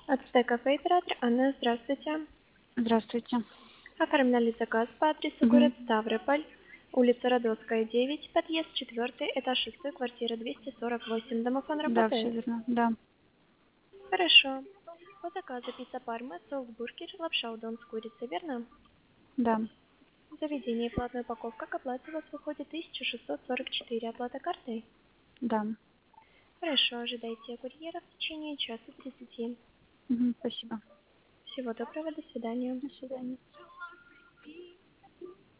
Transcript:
Ацтек-кафе, оператор Анна, здравствуйте. Здравствуйте. Оформляли заказ по адресу город Мгм. Ставрополь, улица Родовская, 9, подъезд 4, этаж 6, квартира 248. Домофон Да, все работает? верно. Да, Хорошо. По заказу пицца Парма, соус бургер, лапша удон с курицей, верно? да, Заведение платная упаковка, к оплате у вас выходит 1644. Оплата картой? да. Хорошо, ожидайте курьера в течение часа 30. Мгм. Спасибо. Всего доброго, до свидания. До свидания.